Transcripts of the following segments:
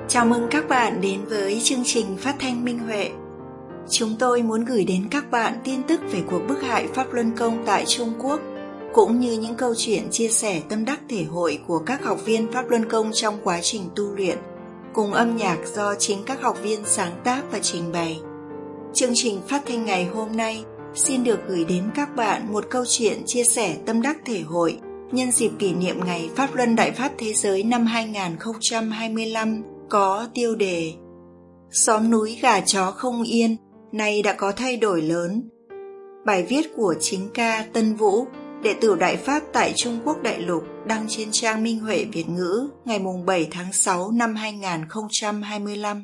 Chào mừng các bạn đến với chương trình phát thanh Minh Huệ. Chúng tôi muốn gửi đến các bạn tin tức về cuộc bức hại Pháp Luân Công tại Trung Quốc, cũng như những câu chuyện chia sẻ tâm đắc thể hội của các học viên Pháp Luân Công trong quá trình tu luyện, cùng âm nhạc do chính các học viên sáng tác và trình bày. Chương trình phát thanh ngày hôm nay xin được gửi đến các bạn một câu chuyện chia sẻ tâm đắc thể hội nhân dịp kỷ niệm ngày Pháp Luân Đại Pháp Thế Giới năm 2025, có tiêu đề Xóm núi gà chó không yên, nay đã có thay đổi lớn. Bài viết của chính ca Tân Vũ, đệ tử Đại Pháp tại Trung Quốc đại lục, đăng trên trang Minh Huệ Việt ngữ ngày 7 tháng 6 năm 2025.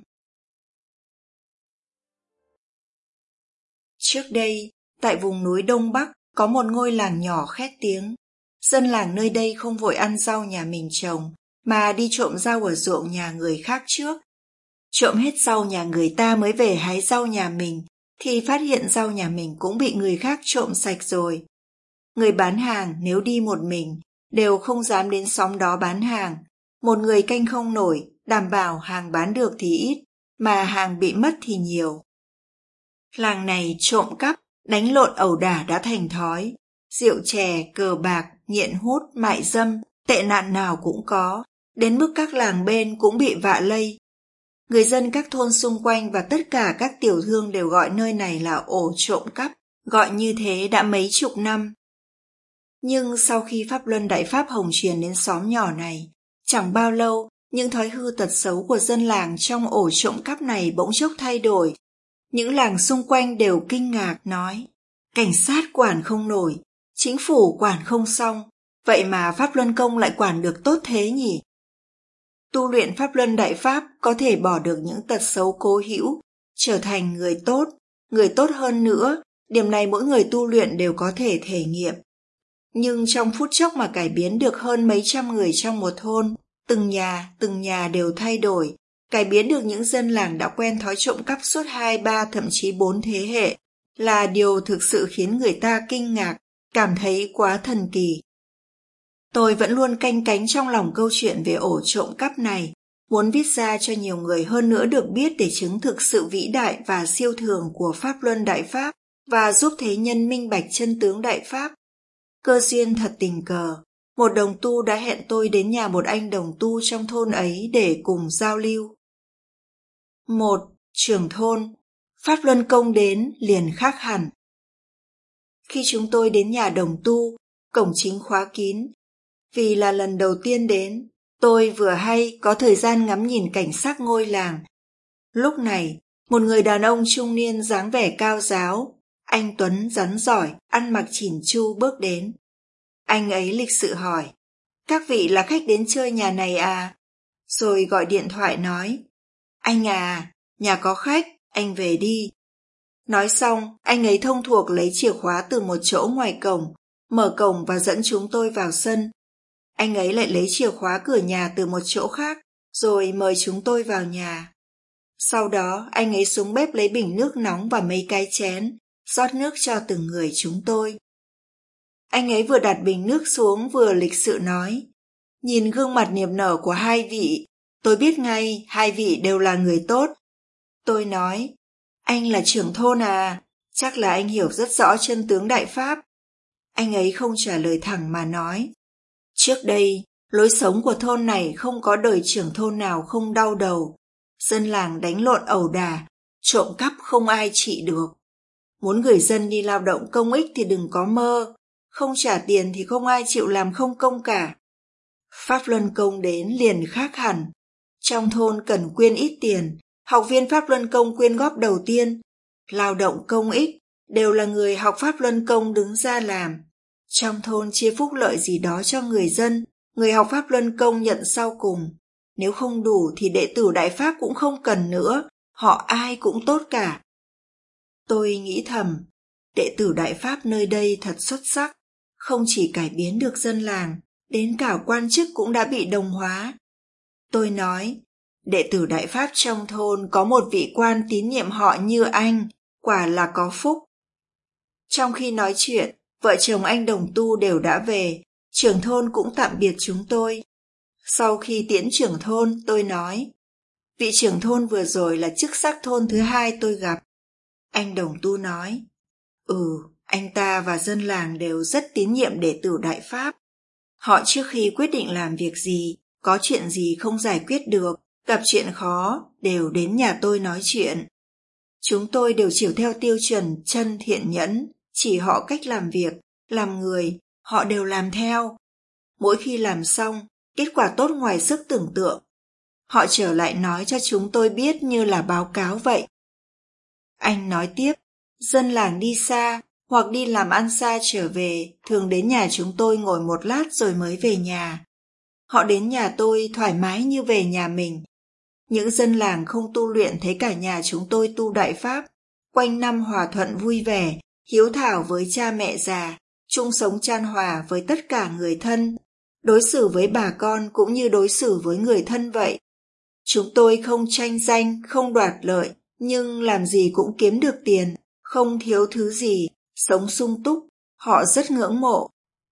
Trước đây, tại vùng núi Đông Bắc có một ngôi làng nhỏ khét tiếng. Dân làng nơi đây không vội ăn rau nhà mình trồng, mà đi trộm rau ở ruộng nhà người khác trước. Trộm hết rau nhà người ta mới về hái rau nhà mình, thì phát hiện rau nhà mình cũng bị người khác trộm sạch rồi. Người bán hàng nếu đi một mình, đều không dám đến xóm đó bán hàng. Một người canh không nổi, đảm bảo hàng bán được thì ít, mà hàng bị mất thì nhiều. Làng này trộm cắp, đánh lộn ẩu đả đã thành thói. Rượu chè, cờ bạc, nghiện hút, mại dâm, tệ nạn nào cũng có, đến mức các làng bên cũng bị vạ lây. Người dân các thôn xung quanh và tất cả các tiểu thương đều gọi nơi này là ổ trộm cắp, gọi như thế đã mấy chục năm. Nhưng sau khi Pháp Luân Đại Pháp hồng truyền đến xóm nhỏ này, chẳng bao lâu, những thói hư tật xấu của dân làng trong ổ trộm cắp này bỗng chốc thay đổi. Những làng xung quanh đều kinh ngạc nói, cảnh sát quản không nổi, chính phủ quản không xong, vậy mà Pháp Luân Công lại quản được tốt thế nhỉ? Tu luyện Pháp Luân Đại Pháp có thể bỏ được những tật xấu cố hữu, trở thành người tốt hơn nữa, điểm này mỗi người tu luyện đều có thể thể nghiệm. Nhưng trong phút chốc mà cải biến được hơn mấy trăm người trong một thôn, từng nhà đều thay đổi, cải biến được những dân làng đã quen thói trộm cắp suốt 2, 3, thậm chí 4 thế hệ, là điều thực sự khiến người ta kinh ngạc, cảm thấy quá thần kỳ. Tôi vẫn luôn canh cánh trong lòng câu chuyện về ổ trộm cắp này, muốn viết ra cho nhiều người hơn nữa được biết để chứng thực sự vĩ đại và siêu thường của Pháp Luân Đại Pháp và giúp thế nhân minh bạch chân tướng Đại Pháp. Cơ duyên thật tình cờ, một đồng tu đã hẹn tôi đến nhà một anh đồng tu trong thôn ấy để cùng giao lưu. 1. Trưởng thôn. Pháp Luân Công đến liền khác hẳn. Khi chúng tôi đến nhà đồng tu, cổng chính khóa kín. Vì là lần đầu tiên đến, tôi vừa hay có thời gian ngắm nhìn cảnh sắc ngôi làng. Lúc này, một người đàn ông trung niên dáng vẻ cao ráo, anh tuấn rắn giỏi, ăn mặc chỉn chu bước đến. Anh ấy lịch sự hỏi, các vị là khách đến chơi nhà này à? Rồi gọi điện thoại nói, anh à, nhà có khách, anh về đi. Nói xong, anh ấy thông thuộc lấy chìa khóa từ một chỗ ngoài cổng, mở cổng và dẫn chúng tôi vào sân. Anh ấy lại lấy chìa khóa cửa nhà từ một chỗ khác, rồi mời chúng tôi vào nhà. Sau đó, anh ấy xuống bếp lấy bình nước nóng và mấy cái chén, rót nước cho từng người chúng tôi. Anh ấy vừa đặt bình nước xuống vừa lịch sự nói, nhìn gương mặt niềm nở của hai vị, tôi biết ngay hai vị đều là người tốt. Tôi nói, anh là trưởng thôn à, chắc là anh hiểu rất rõ chân tướng Đại Pháp. Anh ấy không trả lời thẳng mà nói, trước đây, lối sống của thôn này không có đời trưởng thôn nào không đau đầu. Dân làng đánh lộn ẩu đả, trộm cắp không ai trị được. Muốn người dân đi lao động công ích thì đừng có mơ, không trả tiền thì không ai chịu làm không công cả. Pháp Luân Công đến liền khác hẳn. Trong thôn cần quyên ít tiền, học viên Pháp Luân Công quyên góp đầu tiên. Lao động công ích đều là người học Pháp Luân Công đứng ra làm. Trong thôn chia phúc lợi gì đó cho người dân, người học Pháp Luân Công nhận sau cùng. Nếu không đủ thì đệ tử Đại Pháp cũng không cần nữa, họ ai cũng tốt cả. Tôi nghĩ thầm, đệ tử Đại Pháp nơi đây thật xuất sắc, không chỉ cải biến được dân làng, đến cả quan chức cũng đã bị đồng hóa. Tôi nói, đệ tử Đại Pháp trong thôn có một vị quan tín nhiệm họ như anh, quả là có phúc. Trong khi nói chuyện, vợ chồng anh đồng tu đều đã về, trưởng thôn cũng tạm biệt chúng tôi. Sau khi tiễn trưởng thôn, tôi nói, Vị trưởng thôn vừa rồi là chức sắc thôn thứ 2 tôi gặp. Anh Đồng Tu nói, anh ta và dân làng đều rất tín nhiệm đệ tử Đại Pháp. Họ trước khi quyết định làm việc gì, có chuyện gì không giải quyết được, gặp chuyện khó, đều đến nhà tôi nói chuyện. Chúng tôi đều chiều theo tiêu chuẩn chân thiện nhẫn, chỉ họ cách làm việc, làm người, họ đều làm theo. Mỗi khi làm xong, kết quả tốt ngoài sức tưởng tượng. Họ trở lại nói cho chúng tôi biết như là báo cáo vậy. Anh nói tiếp, dân làng đi xa hoặc đi làm ăn xa trở về, thường đến nhà chúng tôi ngồi một lát rồi mới về nhà. Họ đến nhà tôi thoải mái như về nhà mình. Những dân làng không tu luyện thấy cả nhà chúng tôi tu Đại Pháp, quanh năm hòa thuận vui vẻ, hiếu thảo với cha mẹ già, chung sống chan hòa với tất cả người thân, đối xử với bà con cũng như đối xử với người thân vậy. Chúng tôi không tranh danh, không đoạt lợi, nhưng làm gì cũng kiếm được tiền, không thiếu thứ gì, sống sung túc, họ rất ngưỡng mộ.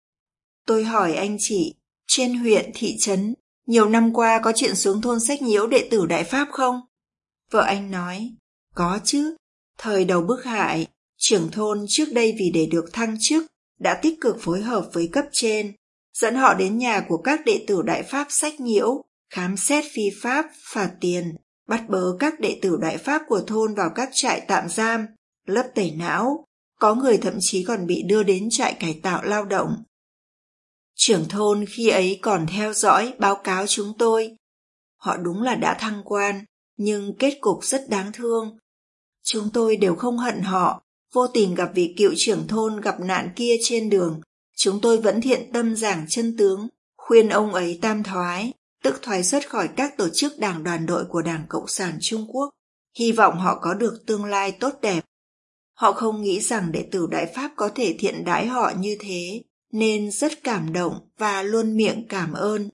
Tôi hỏi anh chị, trên huyện, thị trấn, nhiều năm qua có chuyện xuống thôn sách nhiễu đệ tử Đại Pháp không? Vợ anh nói, có chứ. Thời đầu bức hại, trưởng thôn trước đây vì để được thăng chức, đã tích cực phối hợp với cấp trên, dẫn họ đến nhà của các đệ tử Đại Pháp sách nhiễu, khám xét phi pháp, phạt tiền, bắt bớ các đệ tử Đại Pháp của thôn vào các trại tạm giam, lấp tẩy não, có người thậm chí còn bị đưa đến trại cải tạo lao động. Trưởng thôn khi ấy còn theo dõi, báo cáo chúng tôi. Họ đúng là đã thăng quan, nhưng kết cục rất đáng thương. Chúng tôi đều không hận họ, vô tình gặp vị cựu trưởng thôn gặp nạn kia trên đường. Chúng tôi vẫn thiện tâm giảng chân tướng, khuyên ông ấy tam thoái, tức thoái xuất khỏi các tổ chức đảng đoàn đội của Đảng Cộng sản Trung Quốc, hy vọng họ có được tương lai tốt đẹp. Họ không nghĩ rằng đệ tử Đại Pháp có thể thiện đãi họ như thế, nên rất cảm động và luôn miệng cảm ơn.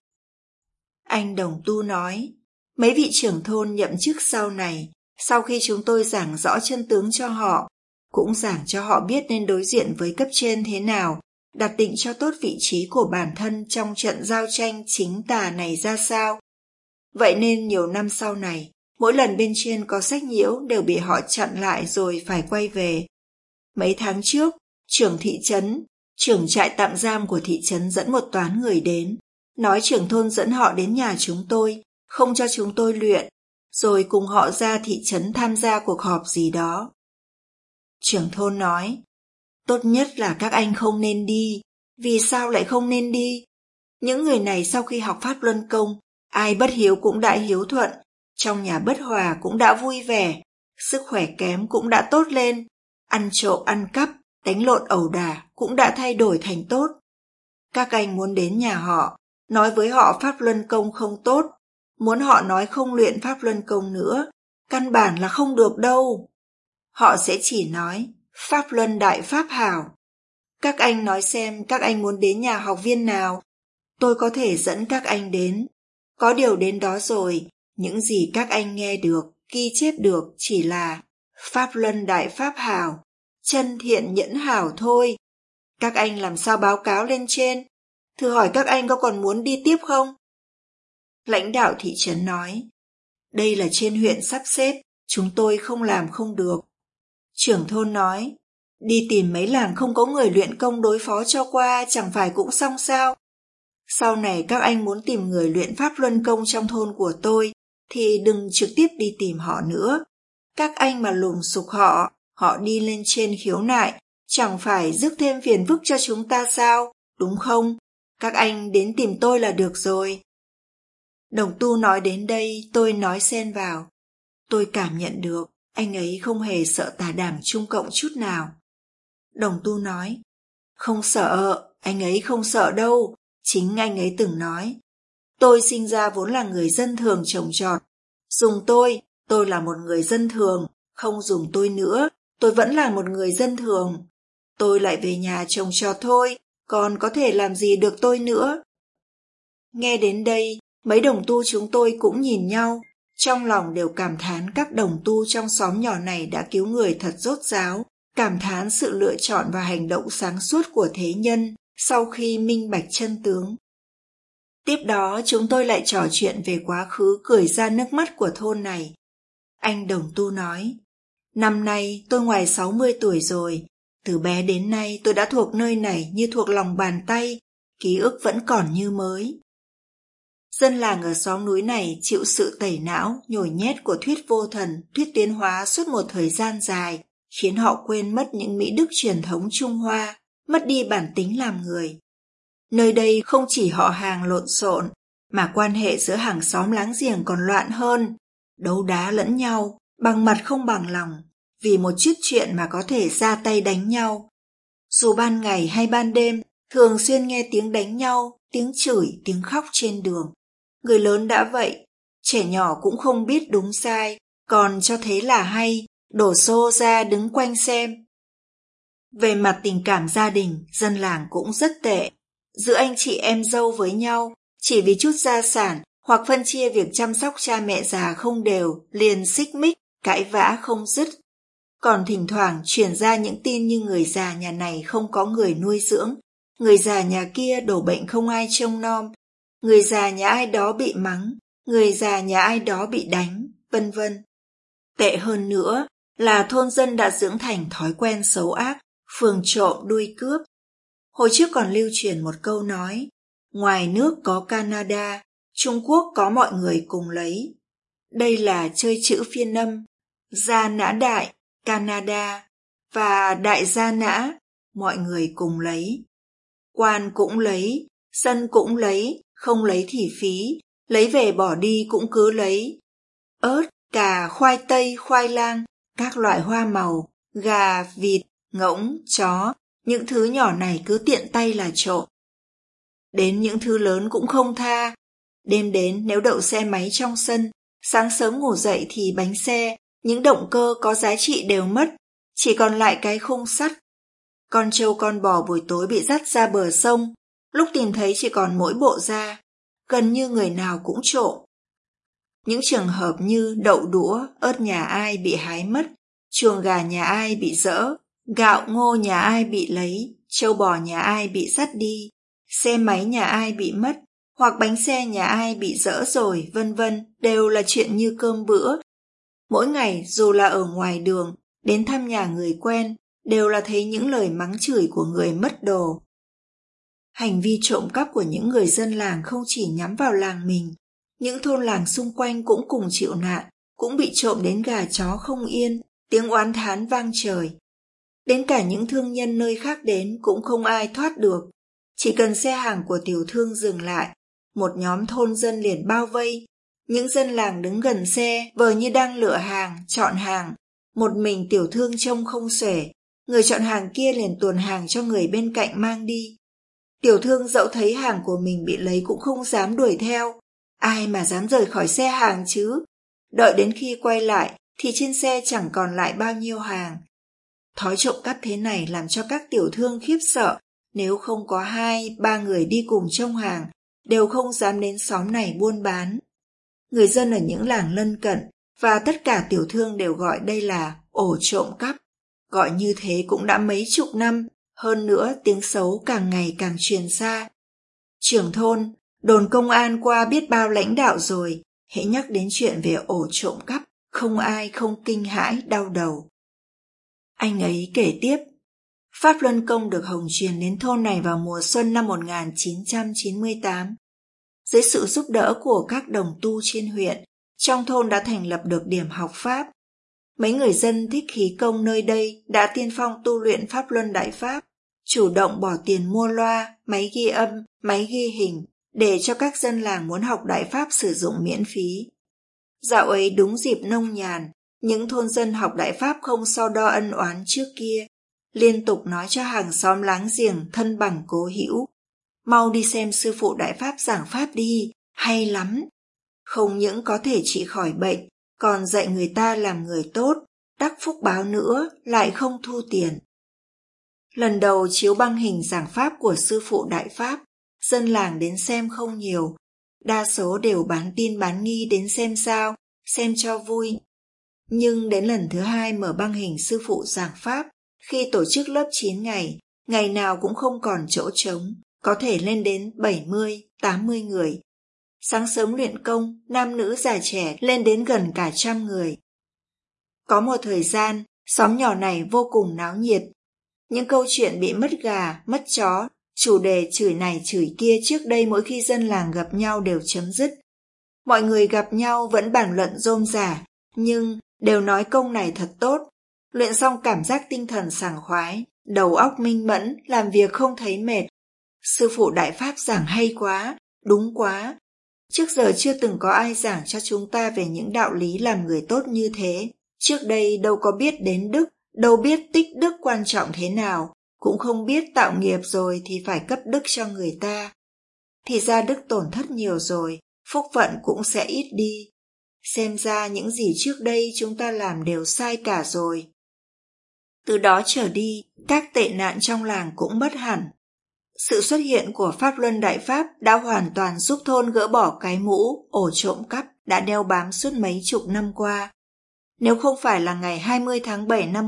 Anh Đồng Tu nói, mấy vị trưởng thôn nhậm chức sau này, sau khi chúng tôi giảng rõ chân tướng cho họ, cũng giảng cho họ biết nên đối diện với cấp trên thế nào, đặt định cho tốt vị trí của bản thân trong trận giao tranh chính tà này ra sao. Vậy nên nhiều năm sau này, mỗi lần bên trên có sách nhiễu đều bị họ chặn lại rồi phải quay về. Mấy tháng trước, trưởng thị trấn, trưởng trại tạm giam của thị trấn dẫn một toán người đến, nói trưởng thôn dẫn họ đến nhà chúng tôi, không cho chúng tôi luyện, rồi cùng họ ra thị trấn tham gia cuộc họp gì đó. Trưởng thôn nói, tốt nhất là các anh không nên đi. Vì sao lại không nên đi? Những người này sau khi học Pháp Luân Công, ai bất hiếu cũng đã hiếu thuận, trong nhà bất hòa cũng đã vui vẻ, sức khỏe kém cũng đã tốt lên, ăn trộm ăn cắp, đánh lộn ẩu đả cũng đã thay đổi thành tốt. Các anh muốn đến nhà họ, nói với họ Pháp Luân Công không tốt, muốn họ nói không luyện Pháp Luân Công nữa, căn bản là không được đâu. Họ sẽ chỉ nói, Pháp Luân Đại Pháp hảo. Các anh nói xem các anh muốn đến nhà học viên nào, tôi có thể dẫn các anh đến. Có điều đến đó rồi, những gì các anh nghe được, ghi chép được chỉ là Pháp Luân Đại Pháp hảo, chân thiện nhẫn hảo thôi. Các anh làm sao báo cáo lên trên? Thử hỏi các anh có còn muốn đi tiếp không? Lãnh đạo thị trấn nói, đây là trên huyện sắp xếp, chúng tôi không làm không được. Trưởng thôn nói, đi tìm mấy làng không có người luyện công đối phó cho qua chẳng phải cũng xong sao? Sau này các anh muốn tìm người luyện Pháp Luân Công trong thôn của tôi thì đừng trực tiếp đi tìm họ nữa. Các anh mà lùng sục họ, họ đi lên trên khiếu nại, chẳng phải rước thêm phiền phức cho chúng ta sao, đúng không? Các anh đến tìm tôi là được rồi. Đồng Tu nói đến đây tôi nói xen vào. Tôi cảm nhận được anh ấy không hề sợ tà đảng Trung Cộng chút nào. Đồng Tu nói, không sợ, anh ấy không sợ đâu. Chính anh ấy từng nói, tôi sinh ra vốn là người dân thường trồng trọt. Dùng tôi là một người dân thường, không dùng tôi nữa, tôi vẫn là một người dân thường. Tôi lại về nhà trồng trọt thôi, còn có thể làm gì được tôi nữa. Nghe đến đây, mấy đồng tu chúng tôi cũng nhìn nhau, trong lòng đều cảm thán các đồng tu trong xóm nhỏ này đã cứu người thật rốt ráo, cảm thán sự lựa chọn và hành động sáng suốt của thế nhân sau khi minh bạch chân tướng. Tiếp đó chúng tôi lại trò chuyện về quá khứ cười ra nước mắt của thôn này. Anh Đồng Tu nói, năm nay tôi ngoài 60 tuổi rồi, từ bé đến nay tôi đã thuộc nơi này như thuộc lòng bàn tay, ký ức vẫn còn như mới. Dân làng ở xóm núi này chịu sự tẩy não, nhồi nhét của thuyết vô thần, thuyết tiến hóa suốt một thời gian dài, khiến họ quên mất những mỹ đức truyền thống Trung Hoa, mất đi bản tính làm người. Nơi đây không chỉ họ hàng lộn xộn, mà quan hệ giữa hàng xóm láng giềng còn loạn hơn, đấu đá lẫn nhau, bằng mặt không bằng lòng, vì một chút chuyện mà có thể ra tay đánh nhau. Dù ban ngày hay ban đêm, thường xuyên nghe tiếng đánh nhau, tiếng chửi, tiếng khóc trên đường. Người lớn đã vậy, trẻ nhỏ cũng không biết đúng sai, còn cho thế là hay, đổ xô ra đứng quanh xem. Về mặt tình cảm gia đình, dân làng cũng rất tệ. Giữa anh chị em dâu với nhau, chỉ vì chút gia sản hoặc phân chia việc chăm sóc cha mẹ già không đều, liền xích mích, cãi vã không dứt. Còn thỉnh thoảng truyền ra những tin như người già nhà này không có người nuôi dưỡng, người già nhà kia đổ bệnh không ai trông nom, người già nhà ai đó bị mắng, người già nhà ai đó bị đánh, vân vân. Tệ hơn nữa là thôn dân đã dưỡng thành thói quen xấu ác, phường trộm đuôi cướp. Hồi trước còn lưu truyền một câu nói, ngoài nước có Canada, Trung Quốc có mọi người cùng lấy. Đây là chơi chữ phiên âm, gia nã đại, Canada, và đại gia nã, mọi người cùng lấy. Quan cũng lấy, sân cũng lấy, không lấy thì phí, lấy về bỏ đi cũng cứ lấy. Ớt, cà, khoai tây, khoai lang, các loại hoa màu, gà, vịt, ngỗng, chó, những thứ nhỏ này cứ tiện tay là trộm. Đến những thứ lớn cũng không tha. Đêm đến nếu đậu xe máy trong sân, sáng sớm ngủ dậy thì bánh xe, những động cơ có giá trị đều mất, chỉ còn lại cái khung sắt. Con trâu con bò buổi tối bị dắt ra bờ sông, lúc tìm thấy chỉ còn mỗi bộ da, gần như người nào cũng trộm. Những trường hợp như đậu đũa, ớt nhà ai bị hái mất, chuồng gà nhà ai bị dỡ, gạo ngô nhà ai bị lấy, trâu bò nhà ai bị dắt đi, xe máy nhà ai bị mất, hoặc bánh xe nhà ai bị dỡ rồi, vân vân, đều là chuyện như cơm bữa. Mỗi ngày dù là ở ngoài đường, đến thăm nhà người quen, đều là thấy những lời mắng chửi của người mất đồ. Hành vi trộm cắp của những người dân làng không chỉ nhắm vào làng mình, những thôn làng xung quanh cũng cùng chịu nạn, cũng bị trộm đến gà chó không yên, tiếng oán thán vang trời. Đến cả những thương nhân nơi khác đến cũng không ai thoát được. Chỉ cần xe hàng của tiểu thương dừng lại, một nhóm thôn dân liền bao vây. Những dân làng đứng gần xe, vờ như đang lựa hàng, chọn hàng. Một mình tiểu thương trông không xuể, người chọn hàng kia liền tuồn hàng cho người bên cạnh mang đi. Tiểu thương dẫu thấy hàng của mình bị lấy cũng không dám đuổi theo. Ai mà dám rời khỏi xe hàng chứ? Đợi đến khi quay lại thì trên xe chẳng còn lại bao nhiêu hàng. Thói trộm cắp thế này làm cho các tiểu thương khiếp sợ, nếu không có 2-3 người đi cùng trông hàng, đều không dám đến xóm này buôn bán. Người dân ở những làng lân cận và tất cả tiểu thương đều gọi đây là ổ trộm cắp. Gọi như thế cũng đã mấy chục năm, hơn nữa tiếng xấu càng ngày càng truyền xa. Trưởng thôn, đồn công an qua biết bao lãnh đạo rồi, hễ nhắc đến chuyện về ổ trộm cắp, không ai không kinh hãi đau đầu. Anh ấy kể tiếp, Pháp Luân Công được Hồng truyền đến thôn này vào mùa xuân năm 1998. Dưới sự giúp đỡ của các đồng tu trên huyện, trong thôn đã thành lập được điểm học Pháp. Mấy người dân thích khí công nơi đây đã tiên phong tu luyện Pháp Luân Đại Pháp, chủ động bỏ tiền mua loa, máy ghi âm, máy ghi hình, để cho các dân làng muốn học Đại Pháp sử dụng miễn phí. Dạo ấy đúng dịp nông nhàn, những thôn dân học Đại Pháp không so đo ân oán trước kia, liên tục nói cho hàng xóm láng giềng thân bằng cố hữu. Mau đi xem sư phụ Đại Pháp giảng Pháp đi, hay lắm. Không những có thể trị khỏi bệnh, còn dạy người ta làm người tốt, đắc phúc báo nữa, lại không thu tiền. Lần đầu chiếu băng hình giảng Pháp của sư phụ Đại Pháp, dân làng đến xem không nhiều, đa số đều bán tin bán nghi đến xem sao, xem cho vui. Nhưng đến lần thứ 2 mở băng hình sư phụ giảng Pháp, khi tổ chức lớp 9 ngày nào cũng không còn chỗ trống, có thể lên đến 70, 80 người. Sáng sớm luyện công, nam nữ già trẻ lên đến gần cả 100 người. Có một thời gian, xóm nhỏ này vô cùng náo nhiệt. Những câu chuyện bị mất gà, mất chó, chủ đề chửi này chửi kia trước đây mỗi khi dân làng gặp nhau đều chấm dứt. Mọi người gặp nhau vẫn bàn luận rôm rả, nhưng đều nói câu này thật tốt. Luyện xong cảm giác tinh thần sảng khoái, đầu óc minh mẫn, làm việc không thấy mệt. Sư phụ Đại Pháp giảng hay quá, đúng quá. Trước giờ chưa từng có ai giảng cho chúng ta về những đạo lý làm người tốt như thế. Trước đây đâu có biết đến đức, đâu biết tích đức quan trọng thế nào, cũng không biết tạo nghiệp rồi thì phải cấp đức cho người ta. Thì ra đức tổn thất nhiều rồi, phúc vận cũng sẽ ít đi. Xem ra những gì trước đây chúng ta làm đều sai cả rồi. Từ đó trở đi, các tệ nạn trong làng cũng mất hẳn. Sự xuất hiện của Pháp Luân Đại Pháp đã hoàn toàn giúp thôn gỡ bỏ cái mũ, ổ trộm cắp đã đeo bám suốt mấy chục năm qua. Nếu không phải là ngày 20 tháng 7 năm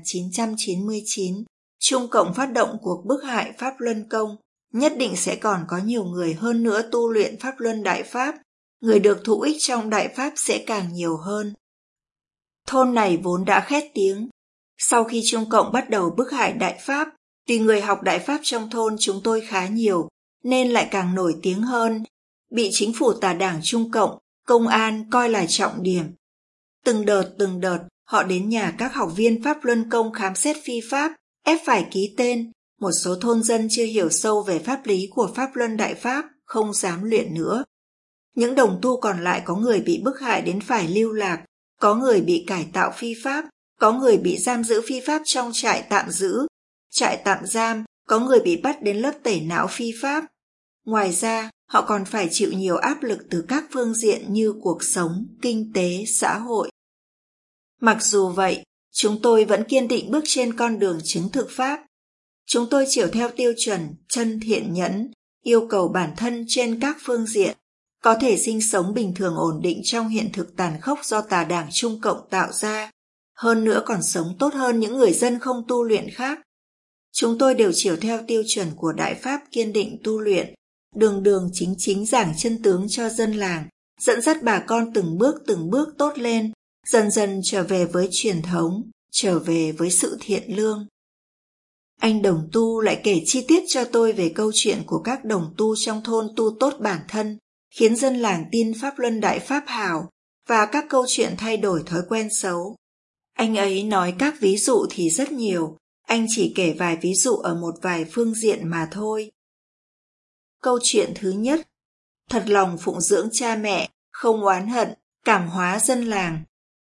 1999, Trung Cộng phát động cuộc bức hại Pháp Luân Công, nhất định sẽ còn có nhiều người hơn nữa tu luyện Pháp Luân Đại Pháp, người được thụ ích trong Đại Pháp sẽ càng nhiều hơn. Thôn này vốn đã khét tiếng. Sau khi Trung Cộng bắt đầu bức hại Đại Pháp, vì người học Đại Pháp trong thôn chúng tôi khá nhiều, nên lại càng nổi tiếng hơn, bị chính phủ tà đảng Trung Cộng, công an coi là trọng điểm. Từng đợt, họ đến nhà các học viên Pháp Luân Công khám xét phi pháp, ép phải ký tên. Một số thôn dân chưa hiểu sâu về pháp lý của Pháp Luân Đại Pháp, không dám luyện nữa. Những đồng tu còn lại có người bị bức hại đến phải lưu lạc, có người bị cải tạo phi pháp, có người bị giam giữ phi pháp trong trại tạm giữ, trại tạm giam, có người bị bắt đến lớp tẩy não phi pháp. Ngoài ra, họ còn phải chịu nhiều áp lực từ các phương diện như cuộc sống, kinh tế, xã hội. Mặc dù vậy, chúng tôi vẫn kiên định bước trên con đường chứng thực Pháp. Chúng tôi chiều theo tiêu chuẩn chân thiện nhẫn, yêu cầu bản thân trên các phương diện, có thể sinh sống bình thường ổn định trong hiện thực tàn khốc do tà đảng Trung Cộng tạo ra, hơn nữa còn sống tốt hơn những người dân không tu luyện khác. Chúng tôi đều chiều theo tiêu chuẩn của Đại Pháp kiên định tu luyện, đường chính giảng chân tướng cho dân làng, dẫn dắt bà con từng bước tốt lên, dần dần trở về với truyền thống, trở về với sự thiện lương. Anh đồng tu lại kể chi tiết cho tôi về câu chuyện của các đồng tu trong thôn tu tốt bản thân, khiến dân làng tin Pháp Luân Đại Pháp hảo, và các câu chuyện thay đổi thói quen xấu. Anh ấy nói các ví dụ thì rất nhiều, anh chỉ kể vài ví dụ ở một vài phương diện mà thôi. Câu chuyện thứ nhất, thật lòng phụng dưỡng cha mẹ, không oán hận, cảm hóa dân làng.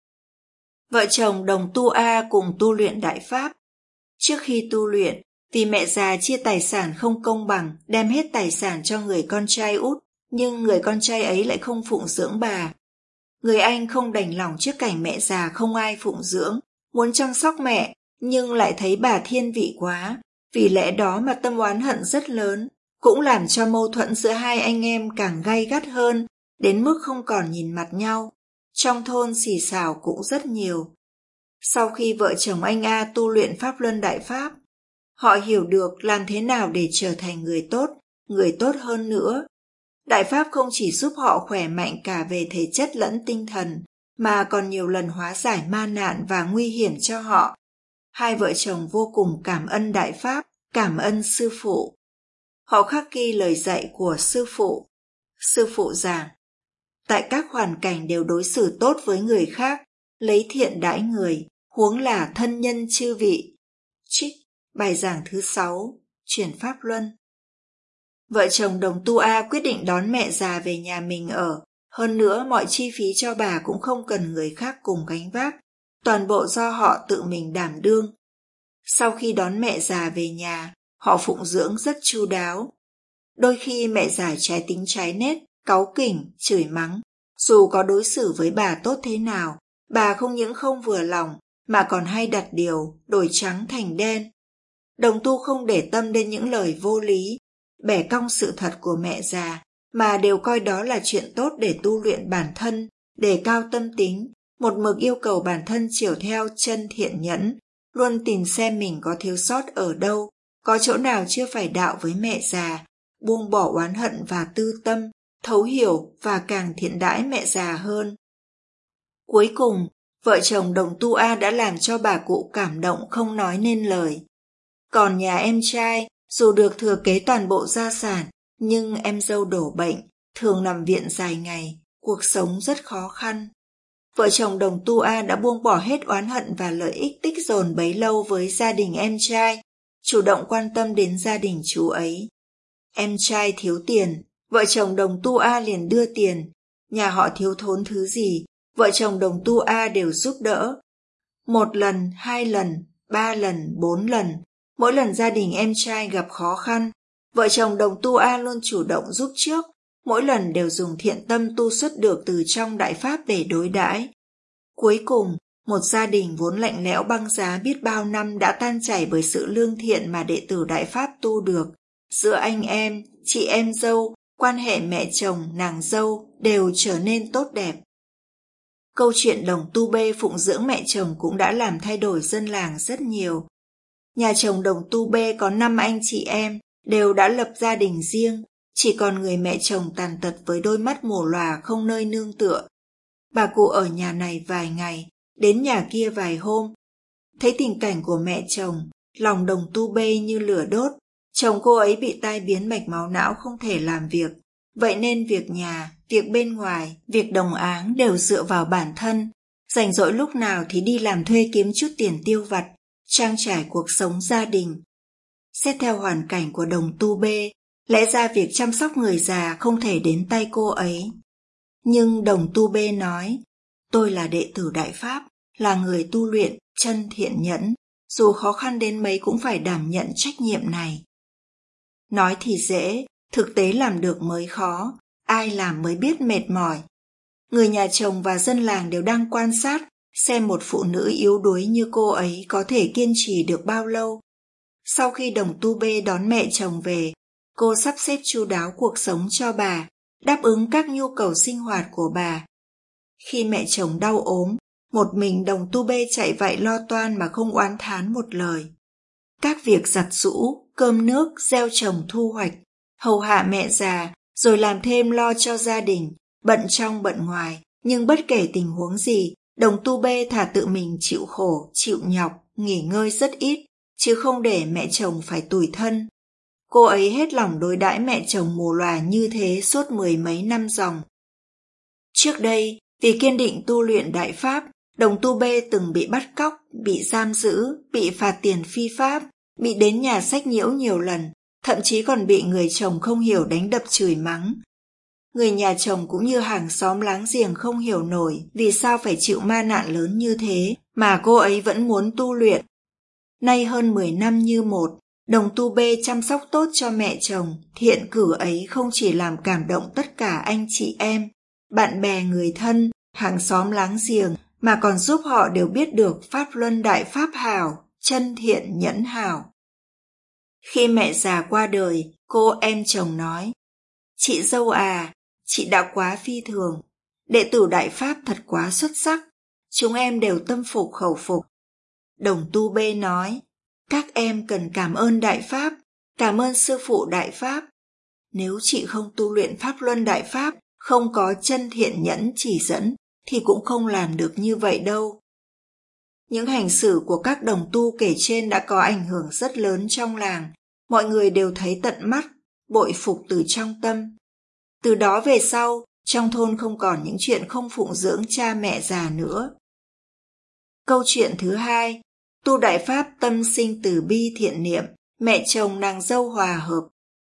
Vợ chồng đồng tu A cùng tu luyện Đại Pháp. Trước khi tu luyện, vì mẹ già chia tài sản không công bằng, đem hết tài sản cho người con trai út, nhưng người con trai ấy lại không phụng dưỡng bà. Người anh không đành lòng trước cảnh mẹ già không ai phụng dưỡng, muốn chăm sóc mẹ, nhưng lại thấy bà thiên vị quá, vì lẽ đó mà tâm oán hận rất lớn, cũng làm cho mâu thuẫn giữa hai anh em càng gay gắt hơn, đến mức không còn nhìn mặt nhau. Trong thôn xì xào cũng rất nhiều. Sau khi vợ chồng anh A tu luyện Pháp Luân Đại Pháp, họ hiểu được làm thế nào để trở thành người tốt hơn nữa. Đại Pháp không chỉ giúp họ khỏe mạnh cả về thể chất lẫn tinh thần, mà còn nhiều lần hóa giải ma nạn và nguy hiểm cho họ. Hai vợ chồng vô cùng cảm ơn Đại Pháp, cảm ơn sư phụ. Họ khắc ghi lời dạy của sư phụ. Sư phụ giảng, tại các hoàn cảnh đều đối xử tốt với người khác, lấy thiện đãi người, huống là thân nhân chư vị. Trích bài giảng thứ 6, chuyển Pháp Luân. Vợ chồng đồng tu A quyết định đón mẹ già về nhà mình ở, hơn nữa mọi chi phí cho bà cũng không cần người khác cùng gánh vác, toàn bộ do họ tự mình đảm đương. Sau khi đón mẹ già về nhà, họ phụng dưỡng rất chu đáo. Đôi khi mẹ già trái tính trái nết, cáu kỉnh, chửi mắng. Dù có đối xử với bà tốt thế nào, bà không những không vừa lòng, mà còn hay đặt điều, đổi trắng thành đen. Đồng tu không để tâm đến những lời vô lý, bẻ cong sự thật của mẹ già, mà đều coi đó là chuyện tốt để tu luyện bản thân, đề cao tâm tính, một mực yêu cầu bản thân chiều theo chân thiện nhẫn, luôn tìm xem mình có thiếu sót ở đâu, có chỗ nào chưa phải đạo với mẹ già, buông bỏ oán hận và tư tâm, thấu hiểu và càng thiện đãi mẹ già hơn. Cuối cùng, vợ chồng đồng tu A đã làm cho bà cụ cảm động không nói nên lời. Còn nhà em trai, dù được thừa kế toàn bộ gia sản, nhưng em dâu đổ bệnh, thường nằm viện dài ngày, cuộc sống rất khó khăn. Vợ chồng đồng tu A đã buông bỏ hết oán hận và lợi ích tích dồn bấy lâu với gia đình em trai, chủ động quan tâm đến gia đình chú ấy. Em trai thiếu tiền, vợ chồng đồng tu A liền đưa tiền. Nhà họ thiếu thốn thứ gì, vợ chồng đồng tu A đều giúp đỡ. 1 lần, 2 lần, 3 lần, 4 lần, mỗi lần gia đình em trai gặp khó khăn, vợ chồng đồng tu A luôn chủ động giúp trước, mỗi lần đều dùng thiện tâm tu xuất được từ trong đại pháp để đối đãi. Cuối cùng, một gia đình vốn lạnh lẽo băng giá biết bao năm đã tan chảy bởi sự lương thiện mà đệ tử đại pháp tu được. Giữa anh em, chị em dâu, quan hệ mẹ chồng, nàng dâu đều trở nên tốt đẹp. Câu chuyện đồng tu bê phụng dưỡng mẹ chồng cũng đã làm thay đổi dân làng rất nhiều. Nhà chồng đồng tu bê có 5 anh chị em, đều đã lập gia đình riêng, chỉ còn người mẹ chồng tàn tật với đôi mắt mù lòa không nơi nương tựa. Bà cụ ở nhà này vài ngày, đến nhà kia vài hôm. Thấy tình cảnh của mẹ chồng, lòng đồng tu bê như lửa đốt. Chồng cô ấy bị tai biến mạch máu não không thể làm việc. Vậy nên việc nhà, việc bên ngoài, việc đồng áng đều dựa vào bản thân. Rảnh rỗi lúc nào thì đi làm thuê kiếm chút tiền tiêu vặt, trang trải cuộc sống gia đình. Xét theo hoàn cảnh của đồng tu bê, lẽ ra việc chăm sóc người già không thể đến tay cô ấy. Nhưng đồng tu bê nói, tôi là đệ tử Đại Pháp, là người tu luyện, chân thiện nhẫn, dù khó khăn đến mấy cũng phải đảm nhận trách nhiệm này. Nói thì dễ, thực tế làm được mới khó, ai làm mới biết mệt mỏi. Người nhà chồng và dân làng đều đang quan sát, xem một phụ nữ yếu đuối như cô ấy có thể kiên trì được bao lâu. Sau khi đồng tu bê đón mẹ chồng về, cô sắp xếp chu đáo cuộc sống cho bà, đáp ứng các nhu cầu sinh hoạt của bà. Khi mẹ chồng đau ốm, một mình đồng tu bê chạy vạy lo toan mà không oán thán một lời. Các việc giặt giũ, cơm nước, gieo trồng thu hoạch, hầu hạ mẹ già, rồi làm thêm lo cho gia đình, bận trong bận ngoài, nhưng bất kể tình huống gì, đồng tu bê thà tự mình chịu khổ, chịu nhọc, nghỉ ngơi rất ít, chứ không để mẹ chồng phải tủi thân. Cô ấy hết lòng đối đãi mẹ chồng mù lòa như thế suốt 10 mấy năm dòng. Trước đây, vì kiên định tu luyện đại pháp, đồng tu bê từng bị bắt cóc, bị giam giữ, bị phạt tiền phi pháp, bị đến nhà sách nhiễu nhiều lần, thậm chí còn bị người chồng không hiểu đánh đập chửi mắng. Người nhà chồng cũng như hàng xóm láng giềng không hiểu nổi vì sao phải chịu ma nạn lớn như thế mà cô ấy vẫn muốn tu luyện. Nay hơn 10 năm như một, đồng tu bê chăm sóc tốt cho mẹ chồng, thiện cử ấy không chỉ làm cảm động tất cả anh chị em, bạn bè người thân, hàng xóm láng giềng, mà còn giúp họ đều biết được Pháp Luân Đại Pháp hảo, chân thiện nhẫn hảo. Khi mẹ già qua đời, cô em chồng nói, chị dâu à, chị đã quá phi thường, đệ tử Đại Pháp thật quá xuất sắc, chúng em đều tâm phục khẩu phục. Đồng tu bê nói, các em cần cảm ơn Đại Pháp, cảm ơn sư phụ Đại Pháp. Nếu chị không tu luyện Pháp Luân Đại Pháp, không có chân thiện nhẫn chỉ dẫn, thì cũng không làm được như vậy đâu. Những hành xử của các đồng tu kể trên đã có ảnh hưởng rất lớn trong làng, mọi người đều thấy tận mắt, bội phục từ trong tâm. Từ đó về sau, trong thôn không còn những chuyện không phụng dưỡng cha mẹ già nữa. Câu chuyện thứ 2, tu đại pháp tâm sinh từ bi thiện niệm, mẹ chồng nàng dâu hòa hợp.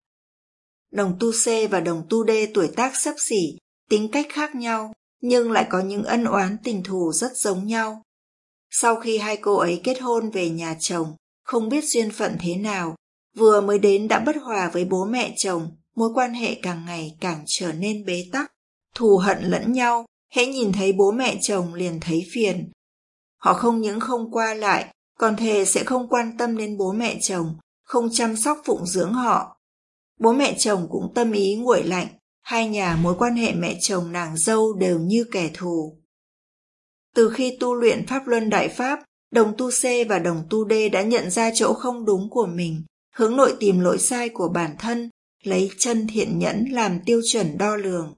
Đồng tu C và đồng tu D tuổi tác xấp xỉ, tính cách khác nhau, nhưng lại có những ân oán tình thù rất giống nhau. Sau khi hai cô ấy kết hôn về nhà chồng, không biết duyên phận thế nào, vừa mới đến đã bất hòa với bố mẹ chồng, mối quan hệ càng ngày càng trở nên bế tắc, thù hận lẫn nhau, hễ nhìn thấy bố mẹ chồng liền thấy phiền. Họ không những không qua lại, còn thề sẽ không quan tâm đến bố mẹ chồng, không chăm sóc phụng dưỡng họ. Bố mẹ chồng cũng tâm ý nguội lạnh, hai nhà mối quan hệ mẹ chồng nàng dâu đều như kẻ thù. Từ khi tu luyện Pháp Luân Đại Pháp, đồng tu C và đồng tu D đã nhận ra chỗ không đúng của mình, hướng nội tìm lỗi sai của bản thân, lấy chân thiện nhẫn làm tiêu chuẩn đo lường.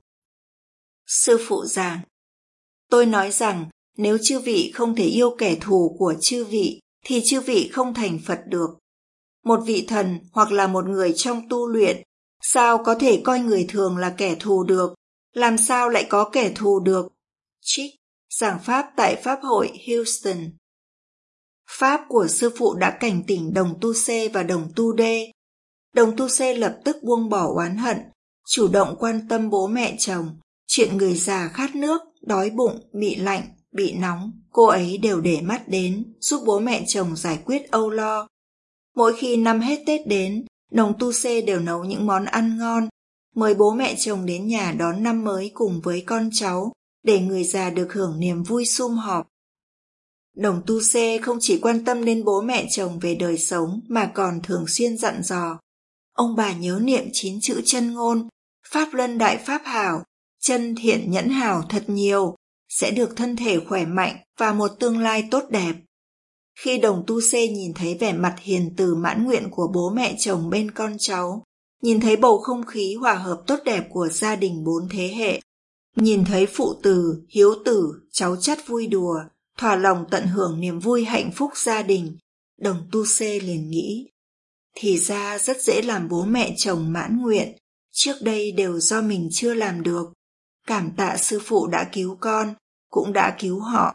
Sư phụ giảng: tôi nói rằng nếu chư vị không thể yêu kẻ thù của chư vị, thì chư vị không thành Phật được. Một vị thần hoặc là một người trong tu luyện, sao có thể coi người thường là kẻ thù được? Làm sao lại có kẻ thù được? Trích giảng pháp tại Pháp hội Houston. Pháp của sư phụ đã cảnh tỉnh đồng tu C và đồng tu D. Đồng tu C lập tức buông bỏ oán hận, chủ động quan tâm bố mẹ chồng. Chuyện người già khát nước, đói bụng, bị lạnh, bị nóng, cô ấy đều để mắt đến, giúp bố mẹ chồng giải quyết âu lo. Mỗi khi năm hết Tết đến, đồng tu C đều nấu những món ăn ngon, mời bố mẹ chồng đến nhà đón năm mới cùng với con cháu, để người già được hưởng niềm vui sum họp. Đồng tu C không chỉ quan tâm đến bố mẹ chồng về đời sống mà còn thường xuyên dặn dò. Ông bà nhớ niệm 9 chữ chân ngôn, Pháp Luân Đại Pháp Hảo, chân thiện nhẫn hảo thật nhiều, sẽ được thân thể khỏe mạnh và một tương lai tốt đẹp. Khi đồng tu C nhìn thấy vẻ mặt hiền từ mãn nguyện của bố mẹ chồng bên con cháu, nhìn thấy bầu không khí hòa hợp tốt đẹp của gia đình 4 thế hệ, nhìn thấy phụ tử, hiếu tử, cháu chắt vui đùa, thỏa lòng tận hưởng niềm vui hạnh phúc gia đình, đồng tu C liền nghĩ: thì ra rất dễ làm bố mẹ chồng mãn nguyện, trước đây đều do mình chưa làm được. Cảm tạ sư phụ đã cứu con, cũng đã cứu họ.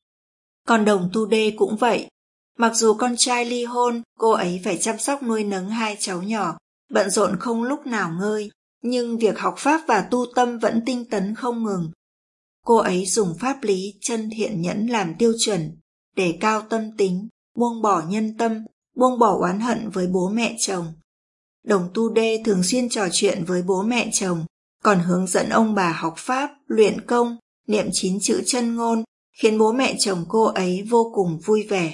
Còn đồng tu D cũng vậy. Mặc dù con trai ly hôn, cô ấy phải chăm sóc nuôi nấng 2 cháu nhỏ, bận rộn không lúc nào ngơi, nhưng việc học pháp và tu tâm vẫn tinh tấn không ngừng. Cô ấy dùng pháp lý chân thiện nhẫn làm tiêu chuẩn, để cao tâm tính, buông bỏ nhân tâm, buông bỏ oán hận với bố mẹ chồng. Đồng tu D thường xuyên trò chuyện với bố mẹ chồng, còn hướng dẫn ông bà học pháp, luyện công, niệm 9 chữ chân ngôn, khiến bố mẹ chồng cô ấy vô cùng vui vẻ.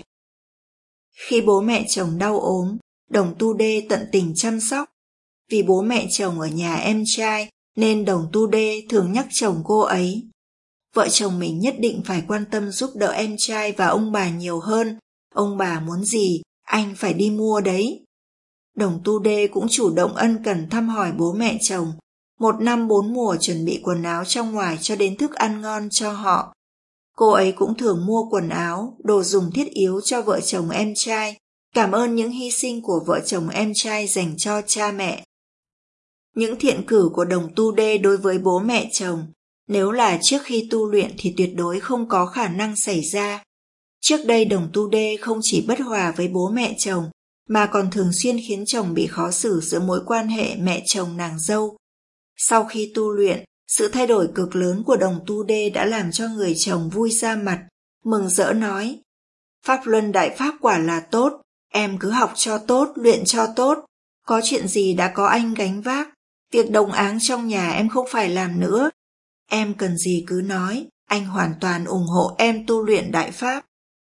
Khi bố mẹ chồng đau ốm, đồng tu D tận tình chăm sóc. Vì bố mẹ chồng ở nhà em trai, nên đồng tu D thường nhắc chồng cô ấy: vợ chồng mình nhất định phải quan tâm giúp đỡ em trai và ông bà nhiều hơn. Ông bà muốn gì, anh phải đi mua đấy. Đồng tu D cũng chủ động ân cần thăm hỏi bố mẹ chồng, 1 năm 4 mùa chuẩn bị quần áo trong ngoài cho đến thức ăn ngon cho họ. Cô ấy cũng thường mua quần áo, đồ dùng thiết yếu cho vợ chồng em trai, cảm ơn những hy sinh của vợ chồng em trai dành cho cha mẹ. Những thiện cử của đồng tu D đối với bố mẹ chồng, nếu là trước khi tu luyện thì tuyệt đối không có khả năng xảy ra. Trước đây đồng tu D không chỉ bất hòa với bố mẹ chồng, mà còn thường xuyên khiến chồng bị khó xử giữa mối quan hệ mẹ chồng nàng dâu. Sau khi tu luyện, sự thay đổi cực lớn của đồng tu D đã làm cho người chồng vui ra mặt, mừng rỡ nói: Pháp Luân Đại Pháp quả là tốt, em cứ học cho tốt, luyện cho tốt, có chuyện gì đã có anh gánh vác, việc đồng áng trong nhà em không phải làm nữa. Em cần gì cứ nói, anh hoàn toàn ủng hộ em tu luyện Đại Pháp.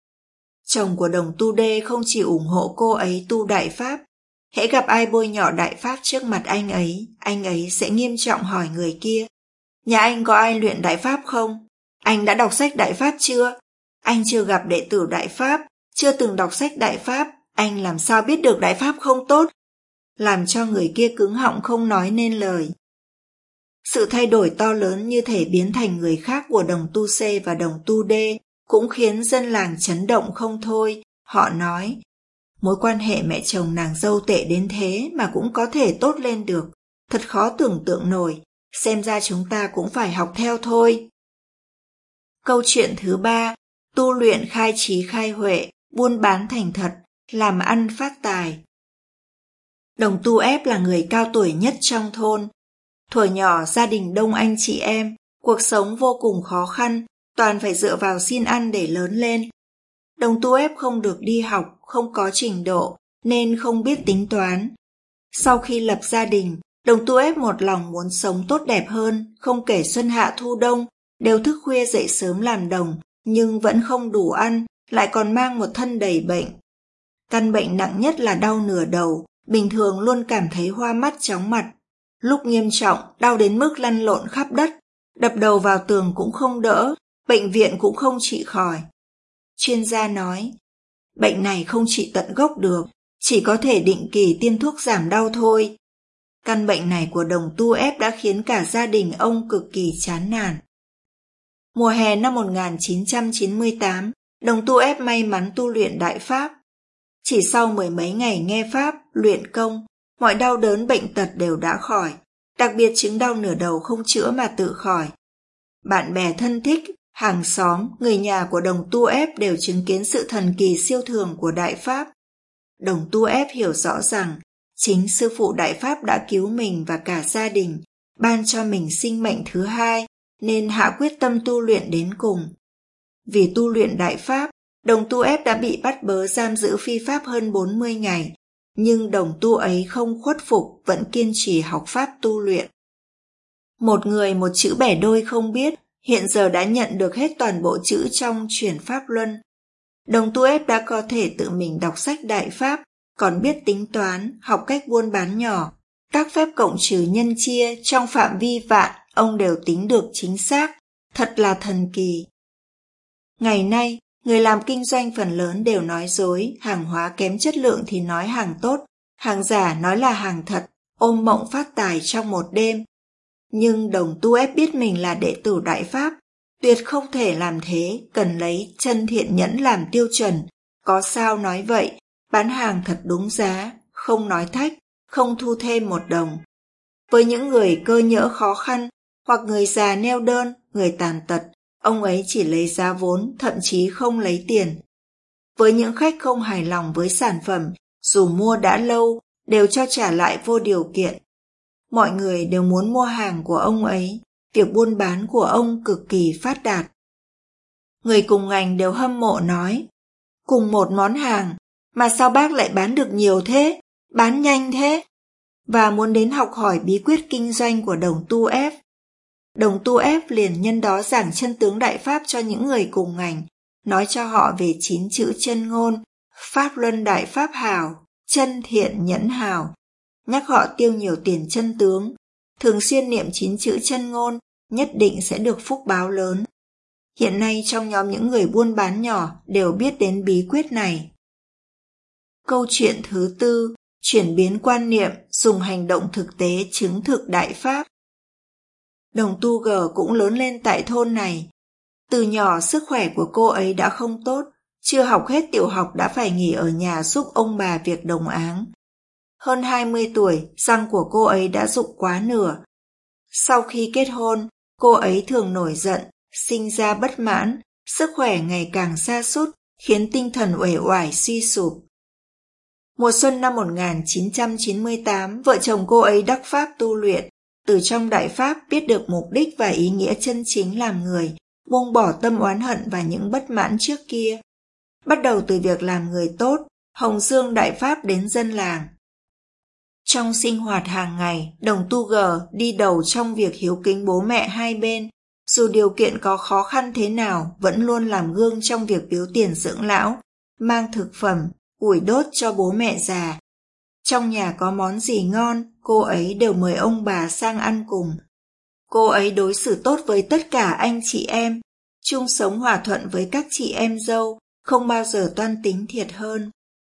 Chồng của đồng tu D không chỉ ủng hộ cô ấy tu Đại Pháp, hễ gặp ai bôi nhọ Đại Pháp trước mặt anh ấy sẽ nghiêm trọng hỏi người kia: nhà anh có ai luyện Đại Pháp không? Anh đã đọc sách Đại Pháp chưa? Anh chưa gặp đệ tử Đại Pháp, chưa từng đọc sách Đại Pháp, anh làm sao biết được Đại Pháp không tốt? Làm cho người kia cứng họng không nói nên lời. Sự thay đổi to lớn như thể biến thành người khác của đồng tu C và đồng tu D cũng khiến dân làng chấn động không thôi. Họ nói: mối quan hệ mẹ chồng nàng dâu tệ đến thế mà cũng có thể tốt lên được, thật khó tưởng tượng nổi, xem ra chúng ta cũng phải học theo thôi. Câu chuyện thứ 3: tu luyện khai trí khai huệ, buôn bán thành thật, làm ăn phát tài. Đồng tu F là người cao tuổi nhất trong thôn. Thuở nhỏ gia đình đông anh chị em, cuộc sống vô cùng khó khăn, toàn phải dựa vào xin ăn để lớn lên. Đồng tu F không được đi học, không có trình độ, nên không biết tính toán. Sau khi lập gia đình, đồng tu F một lòng muốn sống tốt đẹp hơn, không kể xuân hạ thu đông, đều thức khuya dậy sớm làm đồng, nhưng vẫn không đủ ăn, lại còn mang một thân đầy bệnh. Căn bệnh nặng nhất là đau nửa đầu, bình thường luôn cảm thấy hoa mắt chóng mặt. Lúc nghiêm trọng, đau đến mức lăn lộn khắp đất, đập đầu vào tường cũng không đỡ, bệnh viện cũng không trị khỏi. Chuyên gia nói, bệnh này không trị tận gốc được, chỉ có thể định kỳ tiêm thuốc giảm đau thôi. Căn bệnh này của đồng tu ép đã khiến cả gia đình ông cực kỳ chán nản. Mùa hè năm 1998, đồng tu ép may mắn tu luyện Đại Pháp. Chỉ sau mười mấy ngày nghe Pháp, luyện công, mọi đau đớn bệnh tật đều đã khỏi, đặc biệt chứng đau nửa đầu không chữa mà tự khỏi. Bạn bè thân thích, hàng xóm, người nhà của đồng tu ép đều chứng kiến sự thần kỳ siêu thường của Đại Pháp. Đồng tu ép hiểu rõ rằng, chính sư phụ Đại Pháp đã cứu mình và cả gia đình, ban cho mình sinh mệnh thứ hai, nên hạ quyết tâm tu luyện đến cùng. Vì tu luyện Đại Pháp, đồng tu ép đã bị bắt bớ giam giữ phi pháp hơn 40 ngày, nhưng đồng tu ấy không khuất phục, vẫn kiên trì học Pháp tu luyện. Một người một chữ bẻ đôi không biết, hiện giờ đã nhận được hết toàn bộ chữ trong Chuyển Pháp Luân. Đồng tu ép đã có thể tự mình đọc sách Đại Pháp, còn biết tính toán, học cách buôn bán nhỏ. Các phép cộng trừ nhân chia trong phạm vi vạn, ông đều tính được chính xác, thật là thần kỳ. Ngày nay, người làm kinh doanh phần lớn đều nói dối, hàng hóa kém chất lượng thì nói hàng tốt, hàng giả nói là hàng thật, ôm mộng phát tài trong một đêm. Nhưng đồng tu ép biết mình là đệ tử Đại Pháp, tuyệt không thể làm thế, cần lấy chân thiện nhẫn làm tiêu chuẩn, có sao nói vậy, bán hàng thật đúng giá, không nói thách, không thu thêm một đồng. Với những người cơ nhỡ khó khăn, hoặc người già neo đơn, người tàn tật, ông ấy chỉ lấy giá vốn, thậm chí không lấy tiền. Với những khách không hài lòng với sản phẩm, dù mua đã lâu, đều cho trả lại vô điều kiện. Mọi người đều muốn mua hàng của ông ấy, việc buôn bán của ông cực kỳ phát đạt. Người cùng ngành đều hâm mộ nói, cùng một món hàng, mà sao bác lại bán được nhiều thế, bán nhanh thế? Và muốn đến học hỏi bí quyết kinh doanh của đồng tu ép. Đồng tu ép liền nhân đó giảng chân tướng Đại Pháp cho những người cùng ngành, nói cho họ về 9 chữ chân ngôn, Pháp Luân Đại Pháp Hào, chân thiện nhẫn hào, nhắc họ tiêu nhiều tiền chân tướng, thường xuyên niệm 9 chữ chân ngôn, nhất định sẽ được phúc báo lớn. Hiện nay trong nhóm những người buôn bán nhỏ đều biết đến bí quyết này. Câu chuyện thứ tư, chuyển biến quan niệm, dùng hành động thực tế chứng thực Đại Pháp. Đồng tu G cũng lớn lên tại thôn này. Từ nhỏ sức khỏe của cô ấy đã không tốt, chưa học hết tiểu học đã phải nghỉ ở nhà giúp ông bà việc đồng áng. Hơn 20 tuổi, răng của cô ấy đã rụng quá nửa. Sau khi kết hôn, cô ấy thường nổi giận, sinh ra bất mãn, sức khỏe ngày càng sa sút, khiến tinh thần uể oải suy sụp. Mùa xuân năm 1998, vợ chồng cô ấy đắc pháp tu luyện, từ trong Đại Pháp biết được mục đích và ý nghĩa chân chính làm người, buông bỏ tâm oán hận và những bất mãn trước kia. Bắt đầu từ việc làm người tốt, hồng dương Đại Pháp đến dân làng. Trong sinh hoạt hàng ngày, đồng tu G đi đầu trong việc hiếu kính bố mẹ hai bên. Dù điều kiện có khó khăn thế nào, vẫn luôn làm gương trong việc biếu tiền dưỡng lão, mang thực phẩm, củi đốt cho bố mẹ già. Trong nhà có món gì ngon, cô ấy đều mời ông bà sang ăn cùng. Cô ấy đối xử tốt với tất cả anh chị em, chung sống hòa thuận với các chị em dâu, không bao giờ toan tính thiệt hơn.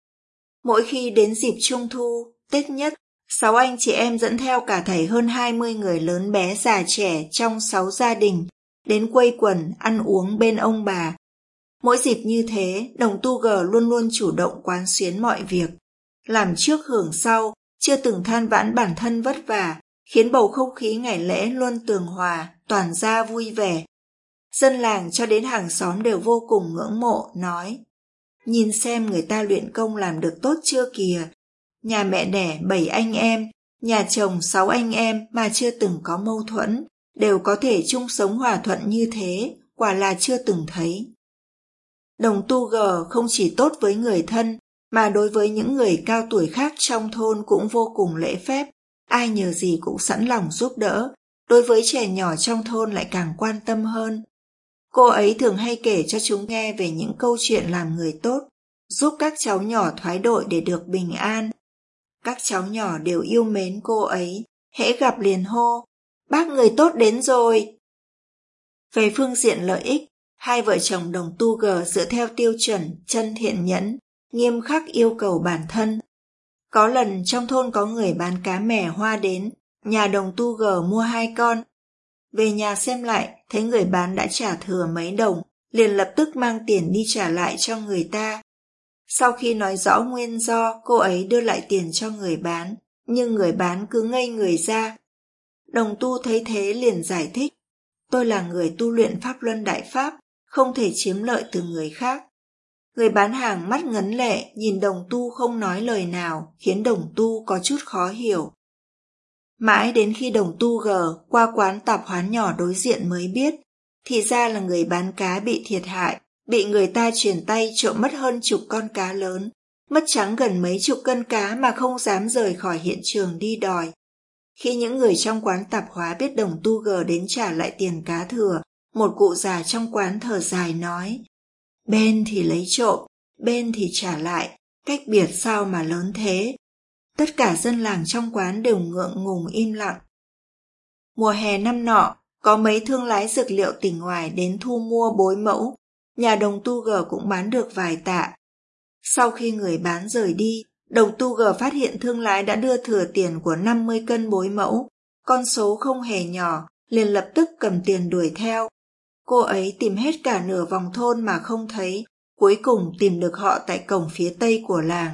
Mỗi khi đến dịp Trung Thu, Tết Nhất, 6 anh chị em dẫn theo cả thảy hơn 20 người lớn bé già trẻ trong 6 gia đình, đến quây quần, ăn uống bên ông bà. Mỗi dịp như thế, đồng tu G luôn luôn chủ động quán xuyến mọi việc. Làm trước hưởng sau, chưa từng than vãn bản thân vất vả, khiến bầu không khí ngày lễ luôn tường hòa, toàn gia vui vẻ. Dân làng cho đến hàng xóm đều vô cùng ngưỡng mộ, nói: nhìn xem người ta luyện công làm được tốt chưa kìa. Nhà mẹ đẻ 7 anh em, nhà chồng 6 anh em mà chưa từng có mâu thuẫn, đều có thể chung sống hòa thuận như thế, quả là chưa từng thấy. Đồng tu G không chỉ tốt với người thân, mà đối với những người cao tuổi khác trong thôn cũng vô cùng lễ phép, ai nhờ gì cũng sẵn lòng giúp đỡ, đối với trẻ nhỏ trong thôn lại càng quan tâm hơn. Cô ấy thường hay kể cho chúng nghe về những câu chuyện làm người tốt, giúp các cháu nhỏ thoái đội để được bình an. Các cháu nhỏ đều yêu mến cô ấy, hễ gặp liền hô: bác người tốt đến rồi. Về phương diện lợi ích, hai vợ chồng đồng tu G dựa theo tiêu chuẩn chân thiện nhẫn, nghiêm khắc yêu cầu bản thân. Có lần trong thôn có người bán cá mè hoa đến, nhà đồng tu gờ mua 2 con. Về nhà xem lại, thấy người bán đã trả thừa mấy đồng, liền lập tức mang tiền đi trả lại cho người ta. Sau khi nói rõ nguyên do, cô ấy đưa lại tiền cho người bán, nhưng người bán cứ ngây người ra. Đồng tu thấy thế liền giải thích, tôi là người tu luyện Pháp Luân Đại Pháp, không thể chiếm lợi từ người khác. Người bán hàng mắt ngấn lệ nhìn đồng tu không nói lời nào, khiến đồng tu có chút khó hiểu. Mãi đến khi đồng tu gờ qua quán tạp hóa nhỏ đối diện mới biết, thì ra là người bán cá bị thiệt hại, bị người ta chuyển tay trộm mất hơn chục con cá lớn, mất trắng gần mấy chục cân cá mà không dám rời khỏi hiện trường đi đòi. Khi những người trong quán tạp hóa biết đồng tu gờ đến trả lại tiền cá thừa, một cụ già trong quán thở dài nói, bên thì lấy trộm, bên thì trả lại, cách biệt sao mà lớn thế. Tất cả dân làng trong quán đều ngượng ngùng im lặng. Mùa hè năm nọ, có mấy thương lái dược liệu tỉnh ngoài đến thu mua bối mẫu, nhà đồng tu gờ cũng bán được vài tạ. Sau khi người bán rời đi, đồng tu gờ phát hiện thương lái đã đưa thừa tiền của 50 cân bối mẫu, con số không hề nhỏ, liền lập tức cầm tiền đuổi theo. Cô ấy tìm hết cả nửa vòng thôn mà không thấy, cuối cùng tìm được họ tại cổng phía tây của làng.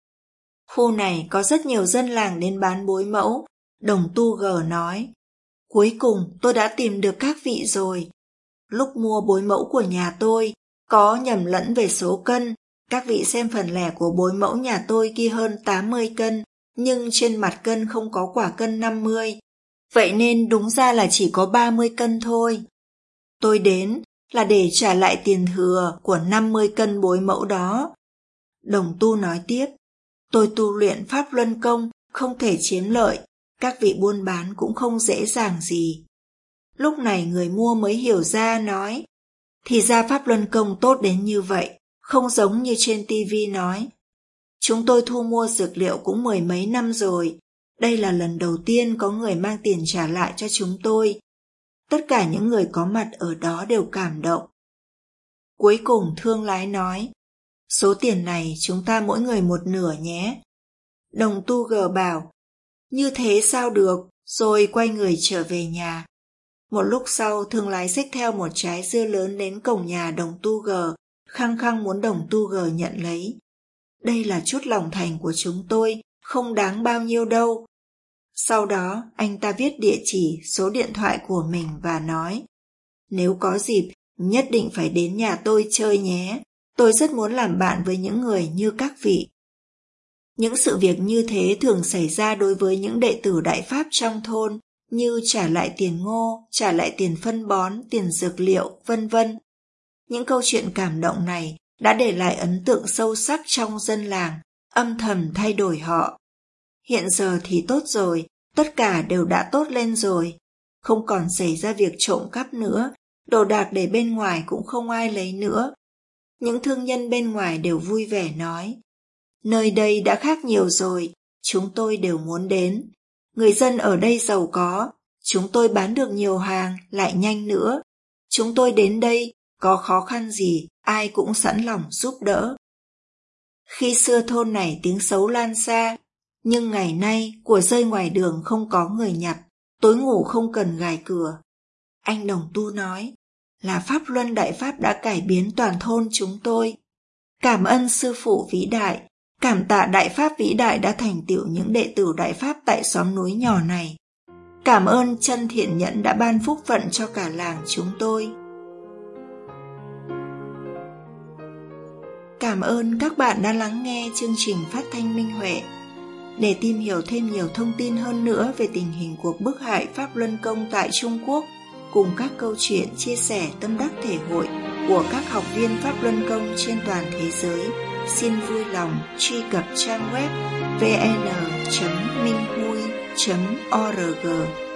Khu này có rất nhiều dân làng đến bán bối mẫu, đồng tu gờ nói. Cuối cùng tôi đã tìm được các vị rồi. Lúc mua bối mẫu của nhà tôi, có nhầm lẫn về số cân, các vị xem phần lẻ của bối mẫu nhà tôi ghi hơn 80 cân, nhưng trên mặt cân không có quả cân 50. Vậy nên đúng ra là chỉ có 30 cân thôi. Tôi đến là để trả lại tiền thừa của 50 cân bối mẫu đó. Đồng tu nói tiếp, tôi tu luyện Pháp Luân Công, không thể chiếm lợi, các vị buôn bán cũng không dễ dàng gì. Lúc này người mua mới hiểu ra nói, thì ra Pháp Luân Công tốt đến như vậy, không giống như trên tivi nói. Chúng tôi thu mua dược liệu cũng 10 mấy năm rồi, đây là lần đầu tiên có người mang tiền trả lại cho chúng tôi. Tất cả những người có mặt ở đó đều cảm động. Cuối cùng thương lái nói, số tiền này chúng ta mỗi người một nửa nhé. Đồng tu gờ bảo, như thế sao được, rồi quay người trở về nhà. Một lúc sau thương lái xách theo một trái dưa lớn đến cổng nhà đồng tu gờ, khăng khăng muốn đồng tu gờ nhận lấy. Đây là chút lòng thành của chúng tôi, không đáng bao nhiêu đâu. Sau đó anh ta viết địa chỉ, số điện thoại của mình và nói, nếu có dịp nhất định phải đến nhà tôi chơi nhé, tôi rất muốn làm bạn với những người như các vị. Những sự việc như thế thường xảy ra đối với những đệ tử Đại Pháp trong thôn, như trả lại tiền ngô, trả lại tiền phân bón, tiền dược liệu, vân vân. Những câu chuyện cảm động này đã để lại ấn tượng sâu sắc trong dân làng, âm thầm thay đổi họ. Hiện giờ thì tốt rồi, tất cả đều đã tốt lên rồi, không còn xảy ra việc trộm cắp nữa, đồ đạc để bên ngoài cũng không ai lấy nữa. Những thương nhân bên ngoài đều vui vẻ nói, nơi đây đã khác nhiều rồi, chúng tôi đều muốn đến. Người dân ở đây giàu có, chúng tôi bán được nhiều hàng, lại nhanh nữa. Chúng tôi đến đây, có khó khăn gì, ai cũng sẵn lòng giúp đỡ. Khi xưa thôn này tiếng xấu lan xa, nhưng ngày nay của rơi ngoài đường không có người nhặt, tối ngủ không cần gài cửa. Anh đồng tu nói, là Pháp Luân Đại Pháp đã cải biến toàn thôn chúng tôi. Cảm ơn sư phụ vĩ đại, cảm tạ Đại Pháp vĩ đại đã thành tựu những đệ tử Đại Pháp tại xóm núi nhỏ này. Cảm ơn chân thiện nhẫn đã ban phúc phận cho cả làng chúng tôi. Cảm ơn các bạn đã lắng nghe chương trình phát thanh Minh Huệ. Để tìm hiểu thêm nhiều thông tin hơn nữa về tình hình cuộc bức hại Pháp Luân Công tại Trung Quốc, cùng các câu chuyện chia sẻ tâm đắc thể hội của các học viên Pháp Luân Công trên toàn thế giới, xin vui lòng truy cập trang web vn.minhui.org.